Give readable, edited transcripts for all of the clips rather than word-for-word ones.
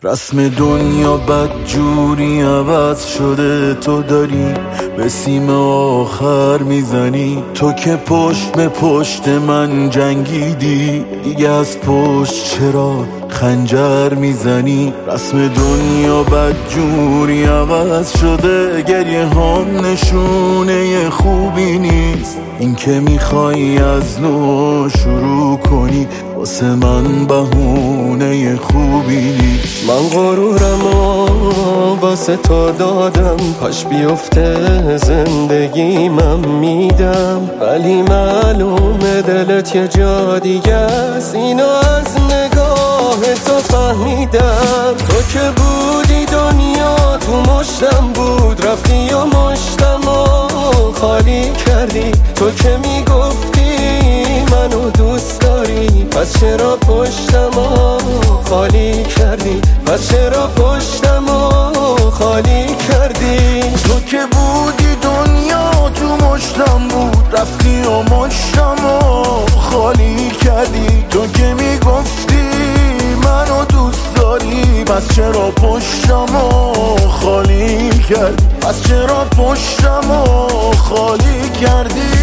رسم دنیا بدجوری عوض شده، تو داری به سیم آخر میزنی. تو که پشت به پشت من جنگیدی، دیگه از پشت چرا خنجر میزنی؟ رسم دنیا بدجوری عوض شده، گریه هم نشونه خوبی نیست. این که میخوای از نو شروع کنی، واسه من بهونه خوبی نیست. من غرورم و واسه تو دادم، کاش بیفته زندگیمم میدم، ولی معلومه دلت یه جا دیگه است. اینو از نگاه تو فهمیدم. تو که بودی دنیا تو مشتم بود، رفتی و مشتم و خالی کردی. تو که میگفتی منو دوست داری، پس چرا پشتمو خالی کردی؟ پس چرا پشتمو خالی کردی؟ تو که بودی دنیا تو مشتم بود، رفتی و مشتمو خالی کردی. تو که میگفتی منو دوست داری، پس چرا پشتمو خالی کردی؟ پس چرا پشتمو خالی کردی؟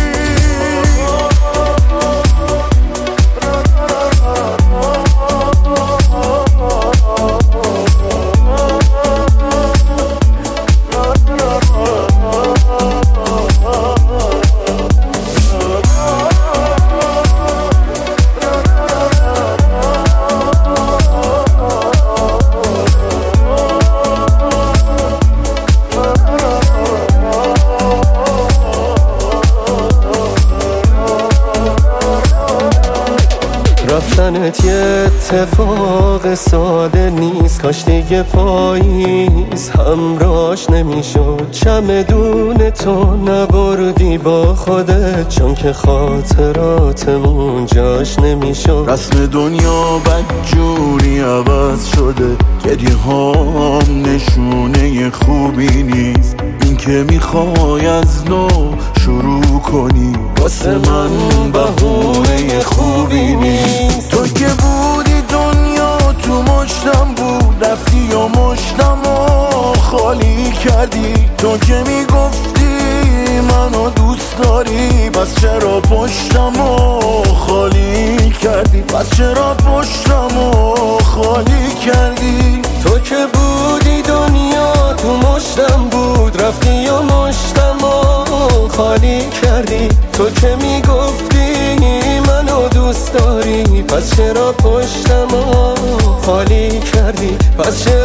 رفتنت یه اتفاق ساده نیست، کاش دیگه پاییز همراش نمیشد. چمدون تو نبردی با خودت، چون که خاطراتمون جاش نمیشد. رسم دنیا بدجوری عوض شده، گریه هم نشونه خوبی نیست. این که میخوای از نو شروع کنی، واسه من بهونه خوبی نیست. تو که بودی دنیا تو مشتم بود، رفتی و مشتم و خالی کردی. تو که میگفتی منو دوست داری، پس چرا پشتمو خالی کردی؟ پس چرا پشتمو خالی کردی؟ تو که بودی دنیا تو مشتم بود، رفتی و مشتم و خالی کردی. تو که میگفتی منو دوست داری، پس چرا پشتمو خالی کردی؟ پس چرا